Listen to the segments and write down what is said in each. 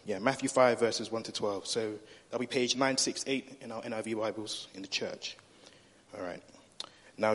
Matthew 5, verses 1 to 12. So that'll be page 968 in our NIV Bibles in the church. All right. Now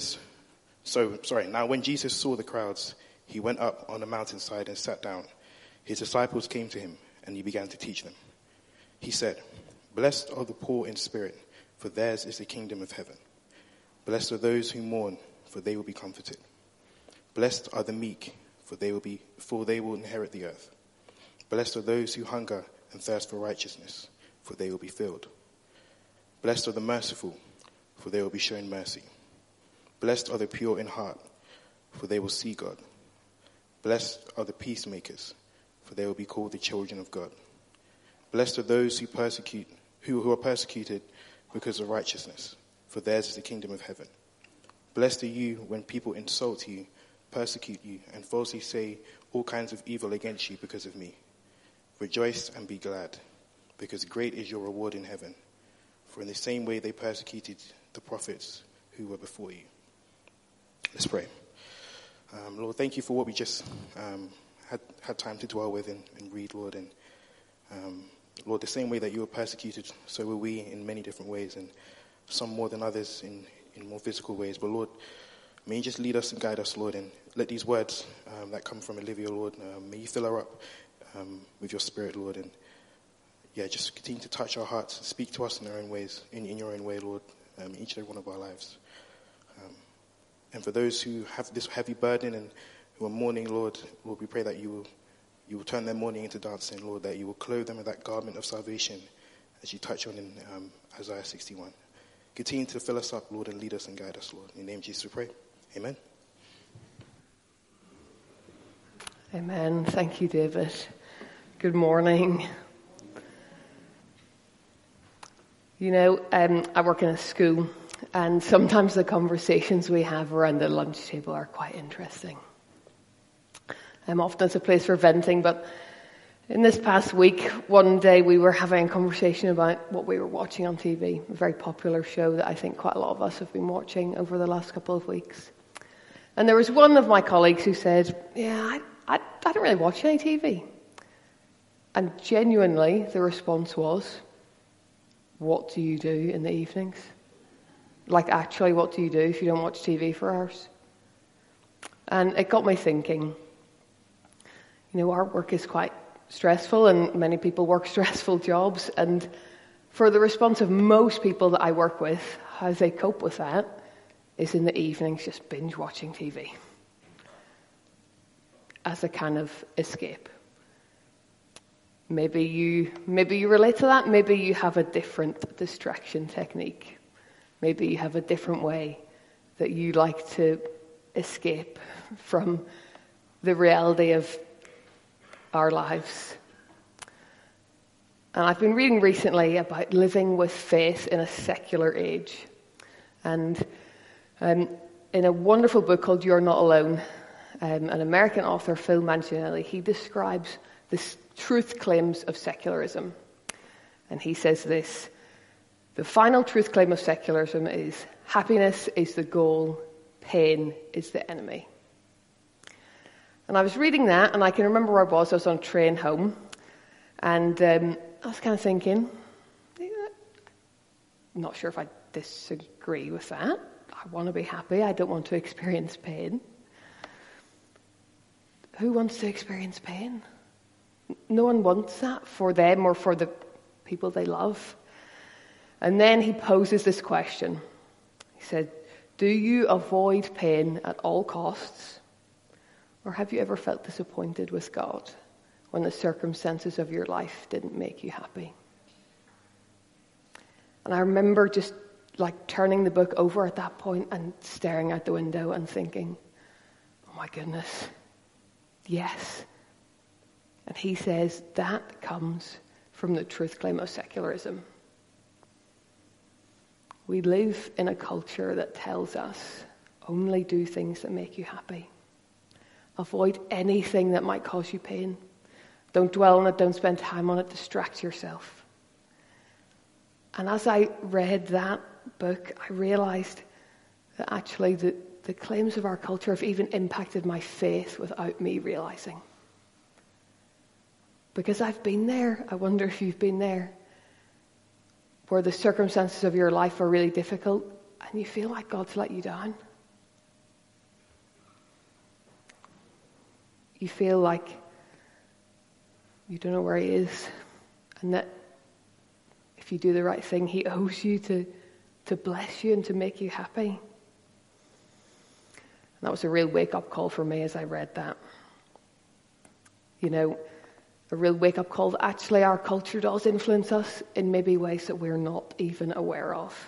when Jesus saw the crowds, he went up on the mountainside and sat down. His disciples came to him, and he began to teach them. He said, "Blessed are the poor in spirit, for theirs is the kingdom of heaven. Blessed are those who mourn, for they will be comforted. Blessed are the meek, for they will inherit the earth. Blessed are those who hunger and thirst for righteousness, for they will be filled. Blessed are the merciful, for they will be shown mercy. Blessed are the pure in heart, for they will see God. Blessed are the peacemakers, for they will be called the children of God. Blessed are those who are persecuted because of righteousness, for theirs is the kingdom of heaven. Blessed are you when people insult you, persecute you, and falsely say all kinds of evil against you because of me. Rejoice and be glad, because great is your reward in heaven. For in the same way they persecuted the prophets who were before you." Let's pray. Lord, thank you for what we just had time to dwell with and read, Lord. And Lord, the same way that you were persecuted, so were we in many different ways, and some more than others in more physical ways. But Lord, may you just lead us and guide us, Lord, and let these words that come from Olivia, Lord, may you fill her up with your spirit, Lord, and just continue to touch our hearts, speak to us in our own ways, in your own way, Lord, in each and every one of our lives. And for those who have this heavy burden and who are mourning, Lord, we pray that you will turn their mourning into dancing, Lord, that you will clothe them with that garment of salvation, as you touch on in Isaiah 61. Continue to fill us up, Lord, and lead us and guide us, Lord. In the name of Jesus we pray. Amen. Amen. Thank you, David. Good morning. You know, I work in a school, and sometimes the conversations we have around the lunch table are quite interesting. Often it's a place for venting, but in this past week, one day we were having a conversation about what we were watching on TV, a very popular show that I think quite a lot of us have been watching over the last couple of weeks. And there was one of my colleagues who said, I don't really watch any TV. And genuinely, the response was, "What do you do in the evenings? Like, actually, what do you do if you don't watch TV for hours?" And it got me thinking, you know, our work is quite stressful, and many people work stressful jobs. And for the response of most people that I work with, how they cope with that is in the evenings just binge watching TV as a kind of escape. Maybe you relate to that. Maybe you have a different distraction technique. Maybe you have a different way that you like to escape from the reality of our lives. And I've been reading recently about living with faith in a secular age. And in a wonderful book called You're Not Alone, an American author, Phil Manginelli, he describes the truth claims of secularism. And he says this: the final truth claim of secularism is happiness is the goal, pain is the enemy. And I was reading that, and I can remember where I was on a train home, and I was kind of thinking, not sure if I disagree with that. I want to be happy. I don't want to experience pain. Who wants to experience pain? No one wants that for them or for the people they love. And then he poses this question. He said, do you avoid pain at all costs? Or have you ever felt disappointed with God when the circumstances of your life didn't make you happy? And I remember just like turning the book over at that point and staring out the window and thinking, oh my goodness, yes. And he says that comes from the truth claim of secularism. We live in a culture that tells us only do things that make you happy. Avoid anything that might cause you pain. Don't dwell on it, don't spend time on it, distract yourself. And as I read that book, I realized that actually the claims of our culture have even impacted my faith without me realizing. Because I've been there. I wonder if you've been there, where the circumstances of your life are really difficult and you feel like God's let you down. You feel like you don't know where he is, and that if you do the right thing, he owes you to bless you and to make you happy. And that was a real wake-up call for me as I read that. You know, a real wake-up call that actually our culture does influence us in maybe ways that we're not even aware of.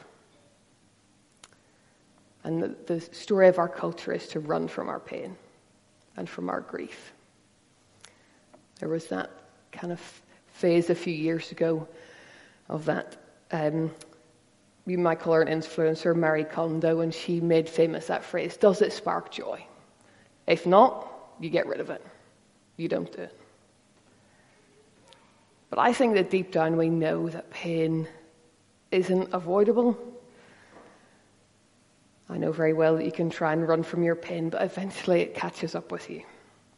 And the story of our culture is to run from our pain and from our grief. There was that kind of phase a few years ago of that, you might call her an influencer, Marie Kondo, and she made famous that phrase, does it spark joy? If not, you get rid of it. You don't do it. But I think that deep down we know that pain isn't avoidable. I know very well that you can try and run from your pain, but eventually it catches up with you.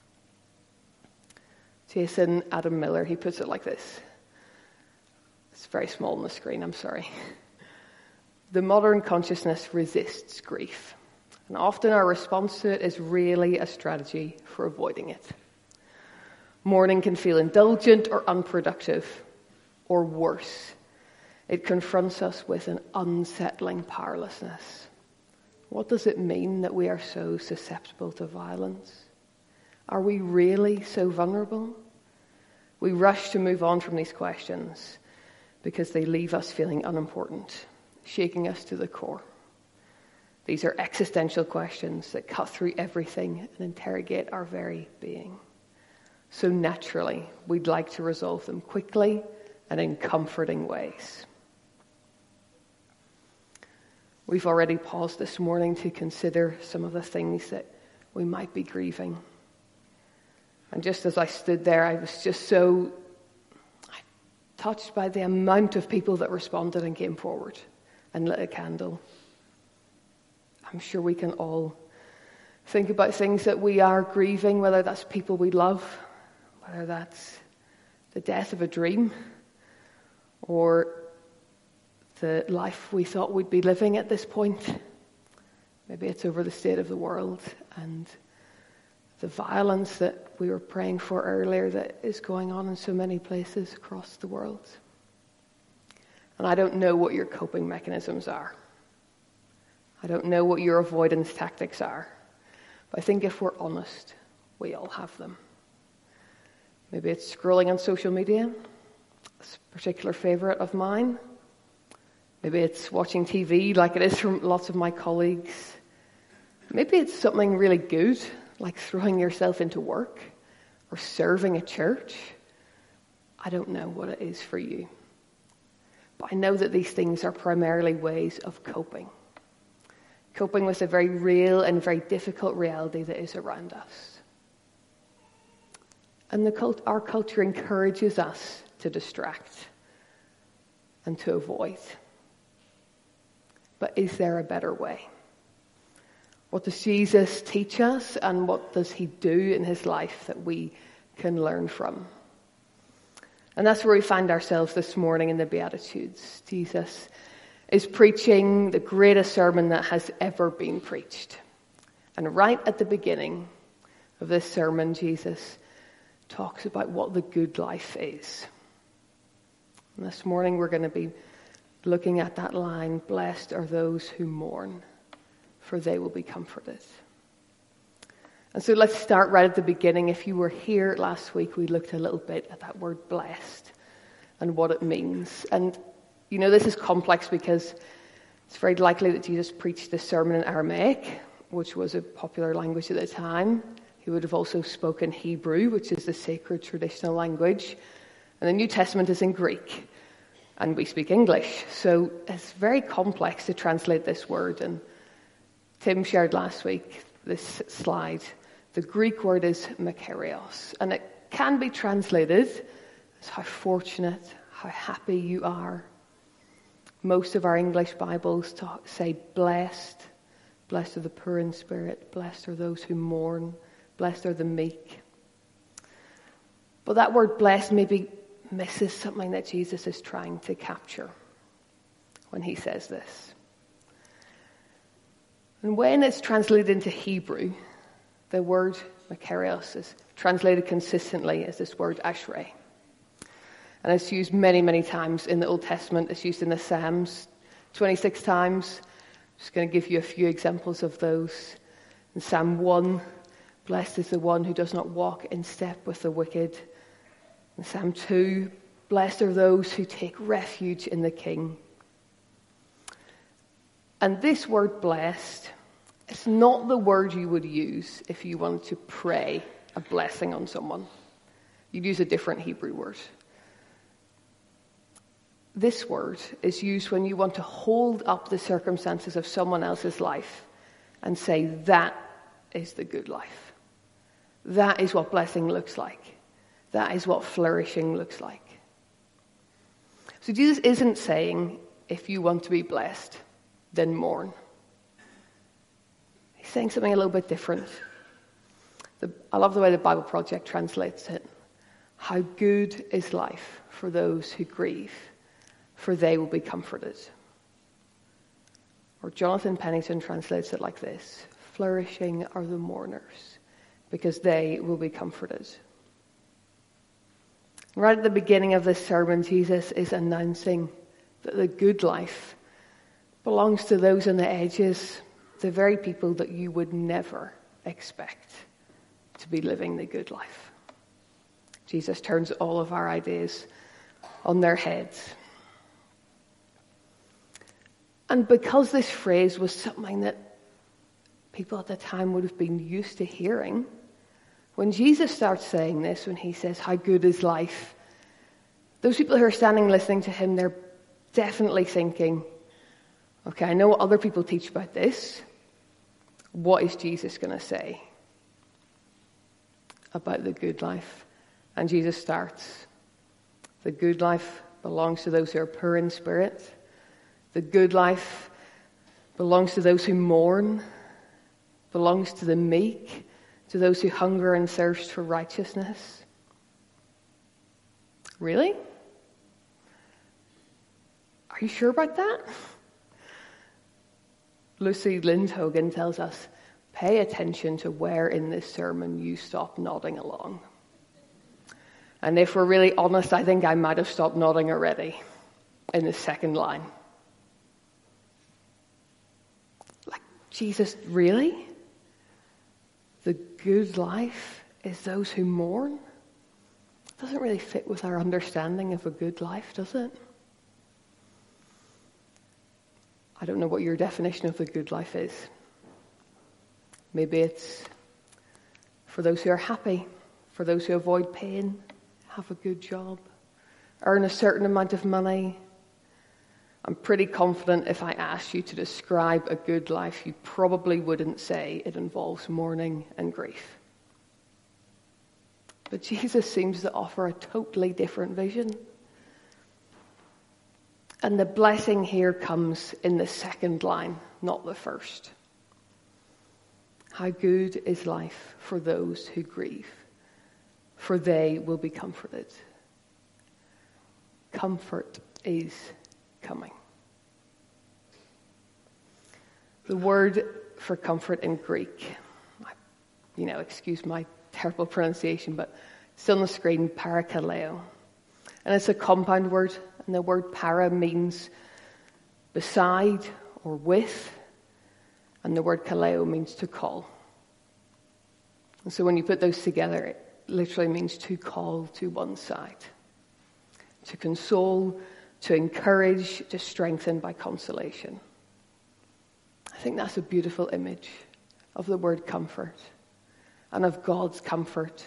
Jason Adam Miller, he puts it like this. It's very small on the screen, I'm sorry. The modern consciousness resists grief, and often our response to it is really a strategy for avoiding it. Mourning can feel indulgent or unproductive, or worse, it confronts us with an unsettling powerlessness. What does it mean that we are so susceptible to violence? Are we really so vulnerable? We rush to move on from these questions because they leave us feeling unimportant, shaking us to the core. These are existential questions that cut through everything and interrogate our very being. So naturally, we'd like to resolve them quickly and in comforting ways. We've already paused this morning to consider some of the things that we might be grieving. And just as I stood there, I was just so touched by the amount of people that responded and came forward and lit a candle. I'm sure we can all think about things that we are grieving, whether that's people we love, whether that's the death of a dream, or the life we thought we'd be living at this point. Maybe it's over the state of the world and the violence that we were praying for earlier that is going on in so many places across the world. And I don't know what your coping mechanisms are. I don't know what your avoidance tactics are. But I think if we're honest, we all have them. Maybe it's scrolling on social media. It's a particular favorite of mine. Maybe it's watching TV like it is from lots of my colleagues. Maybe it's something really good, like throwing yourself into work or serving a church. I don't know what it is for you. But I know that these things are primarily ways of coping. Coping with a very real and very difficult reality that is around us. And our culture encourages us to distract and to avoid. But is there a better way? What does Jesus teach us, and what does he do in his life that we can learn from? And that's where we find ourselves this morning in the Beatitudes. Jesus is preaching the greatest sermon that has ever been preached. And right at the beginning of this sermon, Jesus talks about what the good life is. And this morning we're going to be looking at that line, blessed are those who mourn, for they will be comforted. And so let's start right at the beginning. If you were here last week, we looked a little bit at that word blessed and what it means. And you know, this is complex because it's very likely that Jesus preached this sermon in Aramaic, which was a popular language at the time. He would have also spoken Hebrew, which is the sacred traditional language. And the New Testament is in Greek. And we speak English. So it's very complex to translate this word. And Tim shared last week this slide. The Greek word is makarios. And it can be translated as how fortunate, how happy you are. Most of our English Bibles say blessed. Blessed are the poor in spirit. Blessed are those who mourn. Blessed are the meek. But that word blessed maybe misses something that Jesus is trying to capture when he says this. And when it's translated into Hebrew, the word makarios is translated consistently as this word ashrei. And it's used many, many times in the Old Testament. It's used in the Psalms 26 times. I'm just going to give you a few examples of those. In Psalm 1, blessed is the one who does not walk in step with the wicked. In Psalm 2, blessed are those who take refuge in the King. And this word blessed, it's not the word you would use if you wanted to pray a blessing on someone. You'd use a different Hebrew word. This word is used when you want to hold up the circumstances of someone else's life and say, that is the good life. That is what blessing looks like. That is what flourishing looks like. So Jesus isn't saying, if you want to be blessed, then mourn. He's saying something a little bit different. I love the way the Bible Project translates it. How good is life for those who grieve, for they will be comforted. Or Jonathan Pennington translates it like this: flourishing are the mourners, because they will be comforted. Right at the beginning of this sermon, Jesus is announcing that the good life belongs to those on the edges, the very people that you would never expect to be living the good life. Jesus turns all of our ideas on their heads. And because this phrase was something that people at the time would have been used to hearing, when Jesus starts saying this, when he says, how good is life, those people who are standing listening to him, they're definitely thinking, okay, I know what other people teach about this. What is Jesus going to say about the good life? And Jesus starts, the good life belongs to those who are poor in spirit. The good life belongs to those who mourn, belongs to the meek, to those who hunger and thirst for righteousness. Really? Are you sure about that? Lucy Lindhogan tells us, pay attention to where in this sermon you stop nodding along. And if we're really honest, I think I might have stopped nodding already in the second line. Like, Jesus, really? The good life is those who mourn? It doesn't really fit with our understanding of a good life, does it? I don't know what your definition of the good life is. Maybe it's for those who are happy, for those who avoid pain, have a good job, earn a certain amount of money. I'm pretty confident if I asked you to describe a good life, you probably wouldn't say it involves mourning and grief. But Jesus seems to offer a totally different vision. And the blessing here comes in the second line, not the first. How good is life for those who grieve, for they will be comforted. Comfort is coming. The word for comfort in Greek, excuse my terrible pronunciation, but it's on the screen, parakaleo. And it's a compound word, and the word para means beside or with, and the word kaleo means to call. And so when you put those together, it literally means to call to one side, to console, to encourage, to strengthen by consolation. I think that's a beautiful image of the word comfort and of God's comfort,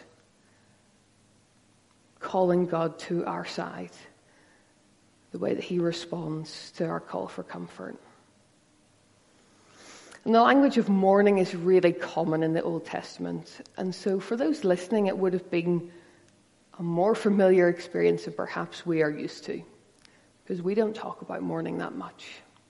calling God to our side, the way that he responds to our call for comfort. And the language of mourning is really common in the Old Testament. And so for those listening, it would have been a more familiar experience than perhaps we are used to, because we don't talk about mourning that much.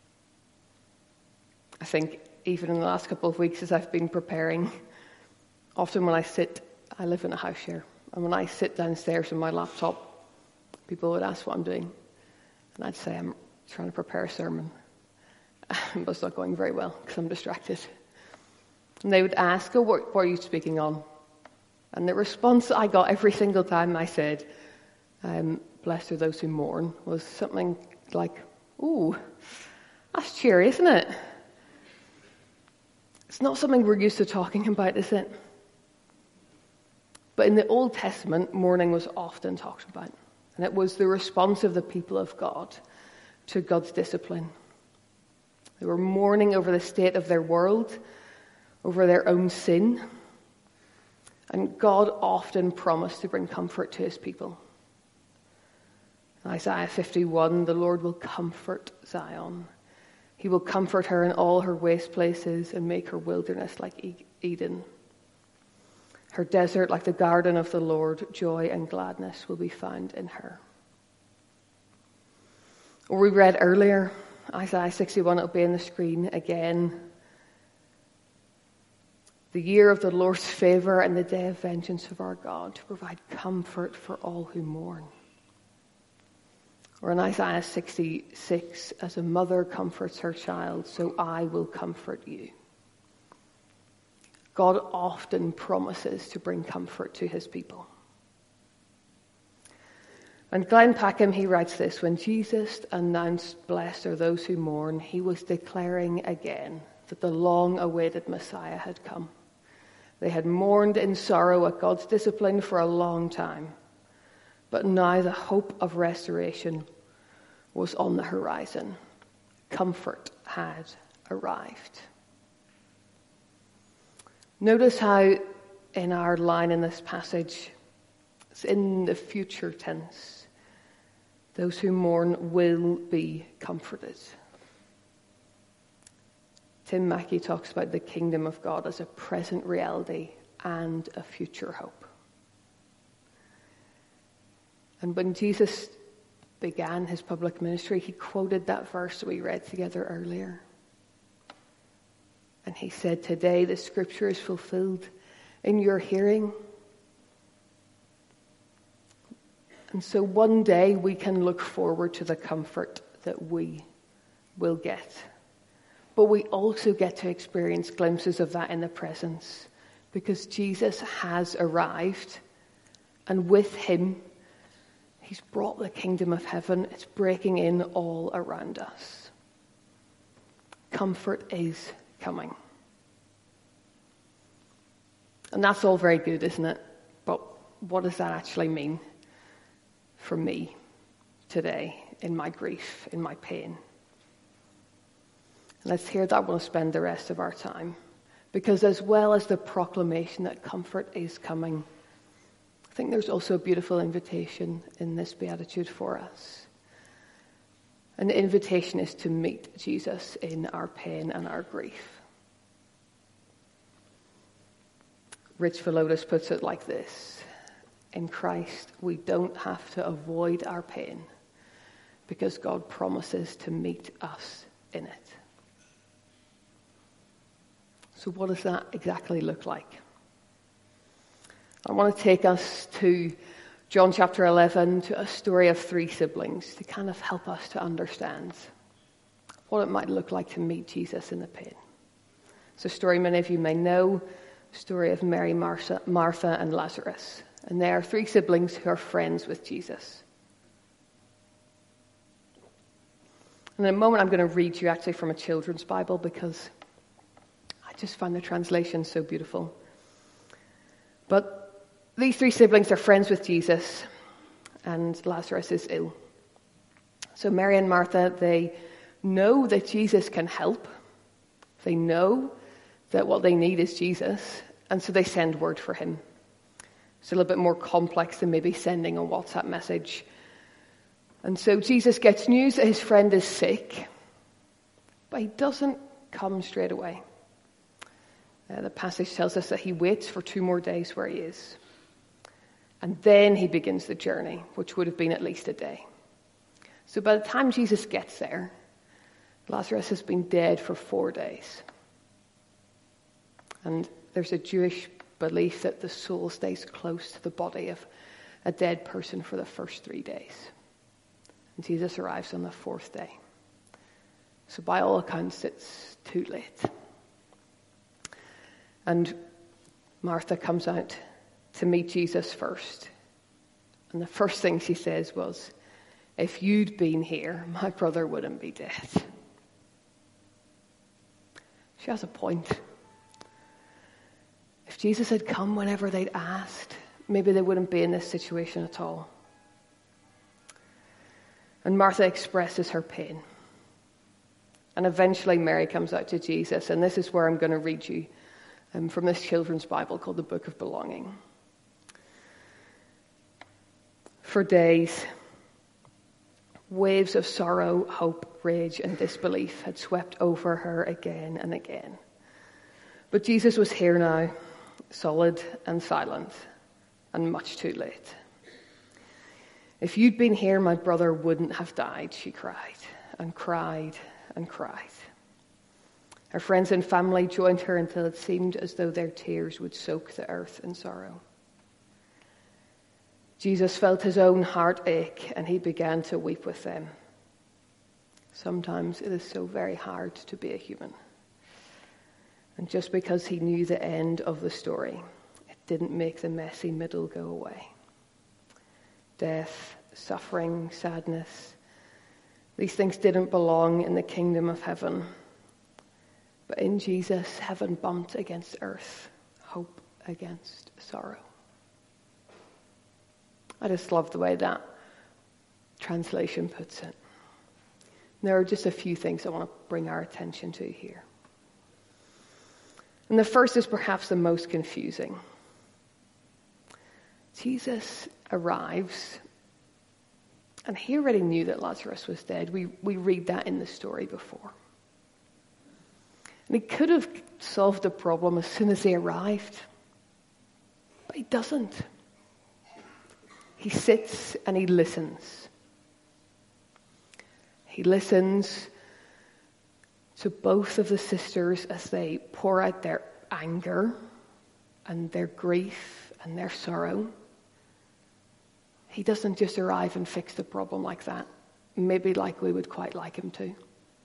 I think even in the last couple of weeks as I've been preparing, often when I live in a house share, And when I sit downstairs with my laptop, people would ask what I'm doing. And I'd say I'm trying to prepare a sermon. But it's not going very well because I'm distracted. And they would ask, what are you speaking on? And the response I got every single time I said, blessed are those who mourn, was something like, ooh, that's cheery, isn't it? It's not something we're used to talking about, is it? But in the Old Testament, mourning was often talked about. And it was the response of the people of God to God's discipline. They were mourning over the state of their world, over their own sin. And God often promised to bring comfort to his people. In Isaiah 51, the Lord will comfort Zion. He will comfort her in all her waste places and make her wilderness like Eden. Her desert like the garden of the Lord, joy and gladness will be found in her. Or we read earlier, Isaiah 61, it'll be on the screen again. The year of the Lord's favor and the day of vengeance of our God to provide comfort for all who mourn. Or in Isaiah 66, as a mother comforts her child, so I will comfort you. God often promises to bring comfort to his people. And Glenn Packham, he writes this, when Jesus announced, blessed are those who mourn, he was declaring again that the long-awaited Messiah had come. They had mourned in sorrow at God's discipline for a long time. But now the hope of restoration was on the horizon. Comfort had arrived. Notice how in our line in this passage, it's in the future tense. Those who mourn will be comforted. Tim Mackey talks about the kingdom of God as a present reality and a future hope. And when Jesus began his public ministry, he quoted that verse that we read together earlier. And he said, today the scripture is fulfilled in your hearing. And so one day we can look forward to the comfort that we will get. But we also get to experience glimpses of that in the present, because Jesus has arrived, and with him, he's brought the kingdom of heaven. It's breaking in all around us. Comfort is coming. And that's all very good, isn't it? But what does that actually mean for me today, in my grief, in my pain? And it's here that I want to spend the rest of our time. Because as well as the proclamation that comfort is coming, I think there's also a beautiful invitation in this beatitude for us. And the invitation is to meet Jesus in our pain and our grief. Rich Villodas puts it like this: in Christ, we don't have to avoid our pain because God promises to meet us in it. So what does that exactly look like? I want to take us to John chapter 11, to a story of three siblings to kind of help us to understand what it might look like to meet Jesus in the pain. It's a story many of you may know, the story of Mary, Martha, and Lazarus. And they are three siblings who are friends with Jesus. And in a moment I'm going to read you actually from a children's Bible because I just find the translation so beautiful. But these three siblings are friends with Jesus, and Lazarus is ill. So Mary and Martha, they know that Jesus can help. They know that what they need is Jesus, and so they send word for him. It's a little bit more complex than maybe sending a WhatsApp message. And so Jesus gets news that his friend is sick, but he doesn't come straight away. The passage tells us that he waits for 2 more days where he is. And then he begins the journey, which would have been at least a day. So by the time Jesus gets there, Lazarus has been dead for 4 days. And there's a Jewish belief that the soul stays close to the body of a dead person for the first 3 days. And Jesus arrives on the 4th day. So by all accounts, it's too late. And Martha comes out to meet Jesus first. And the first thing she says was, "If you'd been here, my brother wouldn't be dead." She has a point. If Jesus had come whenever they'd asked, maybe they wouldn't be in this situation at all. And Martha expresses her pain. And eventually Mary comes out to Jesus. And this is where I'm going to read you from this children's Bible called the Book of Belonging. For days, waves of sorrow, hope, rage, and disbelief had swept over her again and again. But Jesus was here now, solid and silent, and much too late. "If you'd been here, my brother wouldn't have died," she cried, and cried, and cried. Her friends and family joined her until it seemed as though their tears would soak the earth in sorrow. Jesus felt his own heart ache, and he began to weep with them. Sometimes it is so very hard to be a human. And just because he knew the end of the story, it didn't make the messy middle go away. Death, suffering, sadness, these things didn't belong in the kingdom of heaven. But in Jesus, heaven bumped against earth, hope against sorrow. I just love the way that translation puts it. There are just a few things I want to bring our attention to here. And the first is perhaps the most confusing. Jesus arrives, and he already knew that Lazarus was dead. We read that in the story before. And he could have solved the problem as soon as he arrived, but he doesn't. He sits and he listens. He listens to both of the sisters as they pour out their anger and their grief and their sorrow. He doesn't just arrive and fix the problem like that, maybe like we would quite like him to.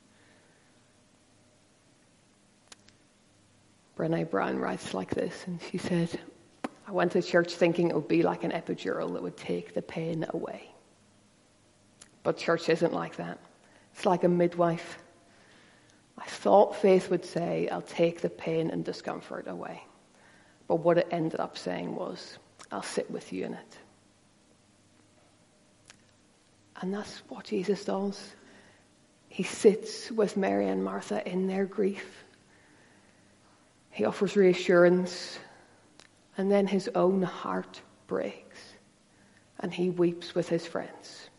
Brené Brown writes like this, and she said, "I went to church thinking it would be like an epidural that would take the pain away. But church isn't like that. It's like a midwife. I thought faith would say, I'll take the pain and discomfort away. But what it ended up saying was, I'll sit with you in it." And that's what Jesus does. He sits with Mary and Martha in their grief. He offers reassurance, and then his own heart breaks, and he weeps with his friends.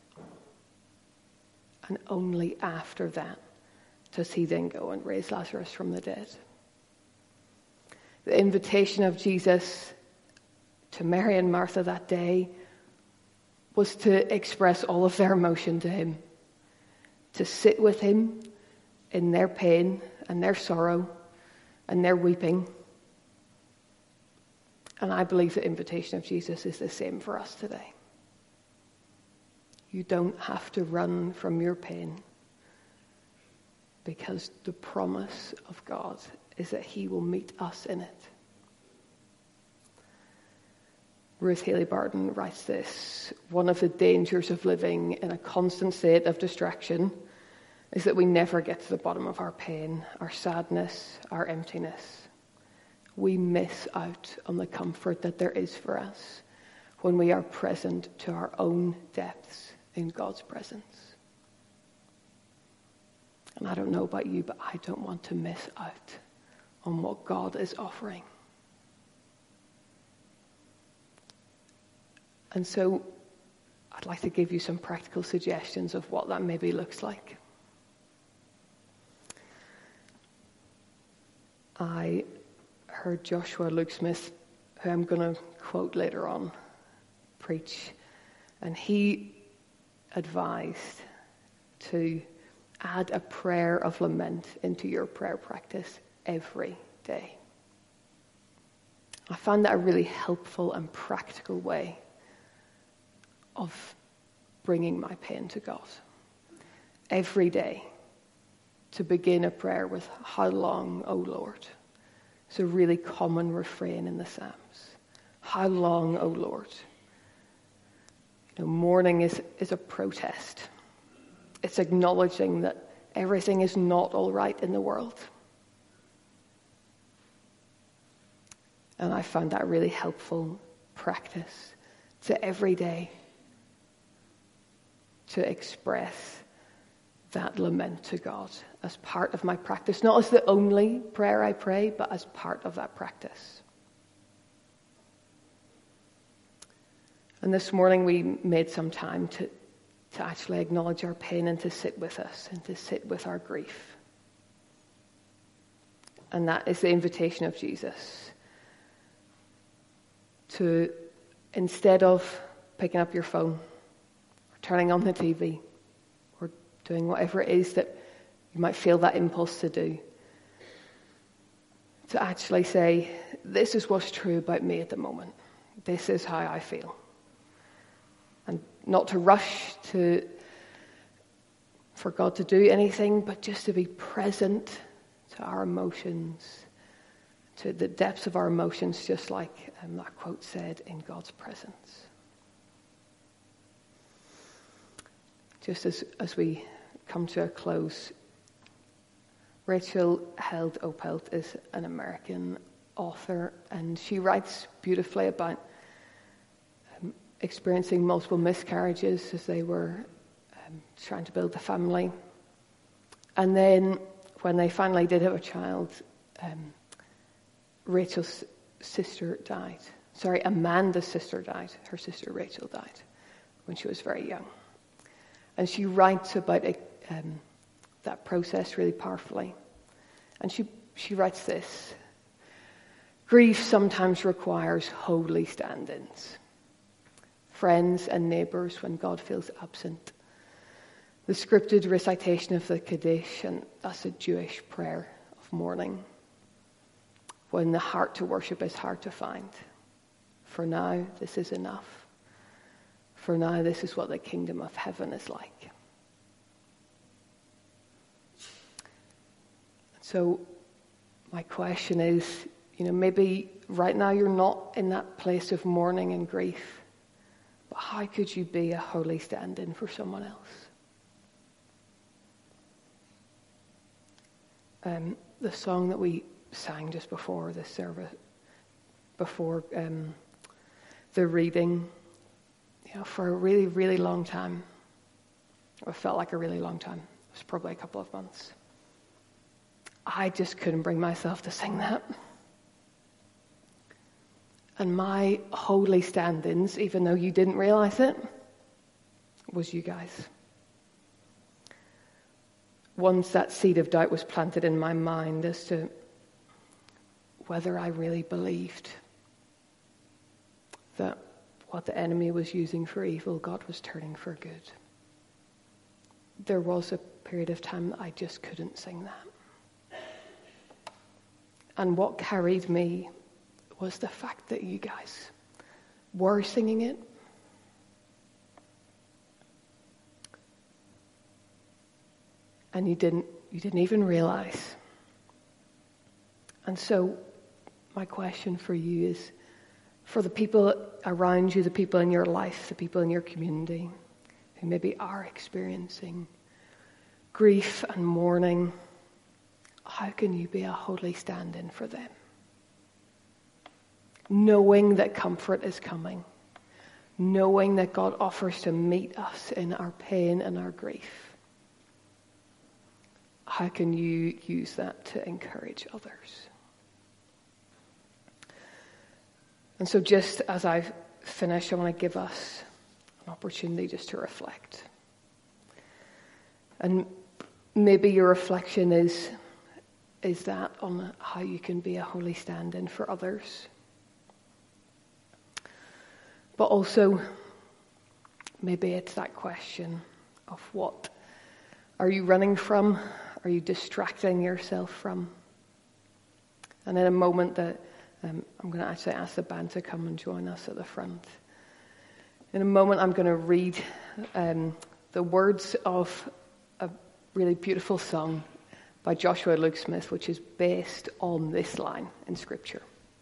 And only after that does he then go and raise Lazarus from the dead. The invitation of Jesus to Mary and Martha that day was to express all of their emotion to him, to sit with him in their pain and their sorrow and their weeping. And I believe the invitation of Jesus is the same for us today. You don't have to run from your pain, because the promise of God is that he will meet us in it. Ruth Haley Barton writes this: "One of the dangers of living in a constant state of distraction is that we never get to the bottom of our pain, our sadness, our emptiness. We miss out on the comfort that there is for us when we are present to our own depths in God's presence." And I don't know about you, but I don't want to miss out on what God is offering. And so I'd like to give you some practical suggestions of what that maybe looks like. I heard Joshua Luke Smith, who I'm going to quote later on, preach, and he advised to add a prayer of lament into your prayer practice every day. I found that a really helpful and practical way of bringing my pain to God. Every day, to begin a prayer with, "How long, O Lord?" It's a really common refrain in the Psalms. "How long, O Lord?" Mourning is a protest. It's acknowledging that everything is not all right in the world. And I found that a really helpful practice to every day to express that lament to God as part of my practice. Not as the only prayer I pray, but as part of that practice. And this morning we made some time to actually acknowledge our pain and to sit with us and to sit with our grief. And that is the invitation of Jesus. To, instead of picking up your phone, or turning on the TV, or doing whatever it is that you might feel that impulse to do, to actually say, "This is what's true about me at the moment. This is how I feel." And not to rush for God to do anything, but just to be present to our emotions, to the depths of our emotions, just like that quote said, in God's presence. Just as we come to a close, Rachel Held Opelt is an American author, and she writes beautifully about experiencing multiple miscarriages as they were trying to build a family. And then when they finally did have a child, Rachel's sister died. Sorry, Amanda's sister died. Her sister Rachel died when she was very young. And she writes about that process really powerfully. And she writes this: "Grief sometimes requires holy stand-ins. Friends and neighbours when God feels absent. The scripted recitation of the Kaddish, and that's a Jewish prayer of mourning. When the heart to worship is hard to find. For now, this is enough. For now, this is what the kingdom of heaven is like." So my question is, maybe right now you're not in that place of mourning and grief. But how could you be a holy stand-in for someone else? The song that we sang just before the service, before the reading, for a really, really long time, or it felt like a really long time, it was probably a couple of months, I just couldn't bring myself to sing that. And my holy stand-ins, even though you didn't realize it, was you guys. Once that seed of doubt was planted in my mind as to whether I really believed that what the enemy was using for evil, God was turning for good. There was a period of time that I just couldn't sing that. And what carried me was the fact that you guys were singing it. And you didn't even realize. And so my question for you is, for the people around you, the people in your life, the people in your community who maybe are experiencing grief and mourning, how can you be a holy stand-in for them? Knowing that comfort is coming. Knowing that God offers to meet us in our pain and our grief. How can you use that to encourage others? And so just as I finish, I want to give us an opportunity just to reflect. And maybe your reflection is that on how you can be a holy stand-in for others. But also, maybe it's that question of what are you running from? Are you distracting yourself from? And in a moment that I'm going to actually ask the band to come and join us at the front. In a moment, I'm going to read the words of a really beautiful song by Joshua Luke Smith, which is based on this line in Scripture.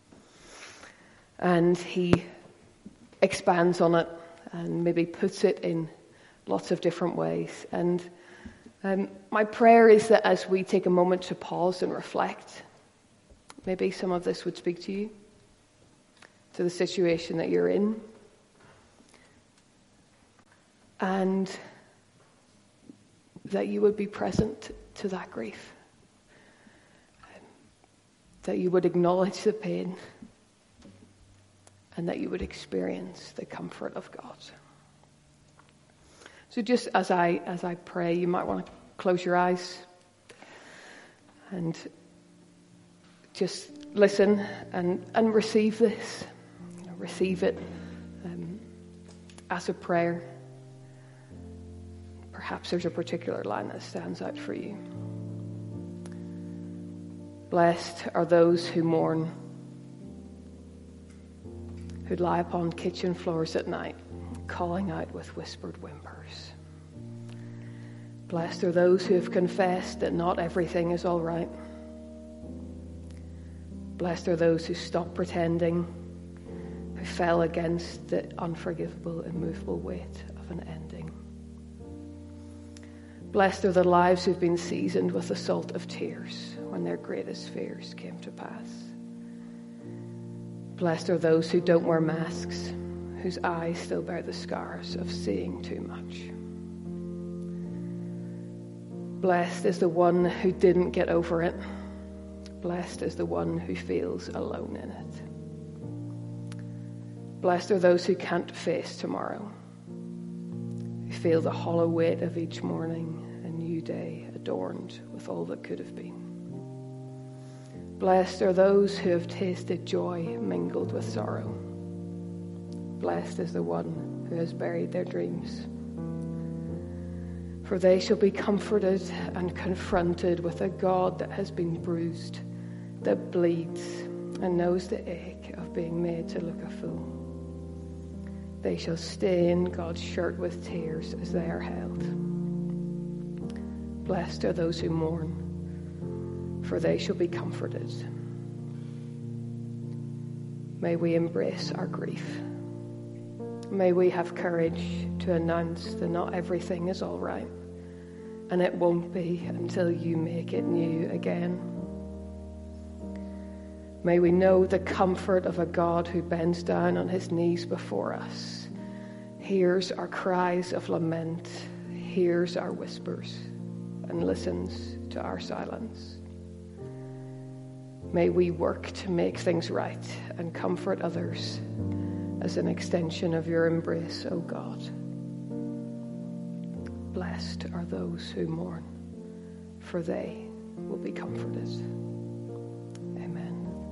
And he expands on it and maybe puts it in lots of different ways. And my prayer is that as we take a moment to pause and reflect, maybe some of this would speak to you, to the situation that you're in, and that you would be present to that grief, that you would acknowledge the pain, and that you would experience the comfort of God. So just as I pray, you might want to close your eyes and just listen and receive this. Receive it as a prayer. Perhaps there's a particular line that stands out for you. Blessed are those who mourn, who lie upon kitchen floors at night, calling out with whispered whimpers. Blessed are those who have confessed that not everything is all right. Blessed are those who stop pretending, who fell against the unforgivable, immovable weight of an ending. Blessed are the lives who've been seasoned with the salt of tears when their greatest fears came to pass. Blessed are those who don't wear masks, whose eyes still bear the scars of seeing too much. Blessed is the one who didn't get over it. Blessed is the one who feels alone in it. Blessed are those who can't face tomorrow, who feel the hollow weight of each morning, a new day adorned with all that could have been. Blessed are those who have tasted joy mingled with sorrow. Blessed is the one who has buried their dreams. For they shall be comforted and confronted with a God that has been bruised, that bleeds, and knows the ache of being made to look a fool. They shall stain God's shirt with tears as they are held. Blessed are those who mourn, for they shall be comforted. May we embrace our grief. May we have courage to announce that not everything is all right, and it won't be until you make it new again. May we know the comfort of a God who bends down on his knees before us, hears our cries of lament, hears our whispers, and listens to our silence. May we work to make things right and comfort others as an extension of your embrace, O God. Blessed are those who mourn, for they will be comforted.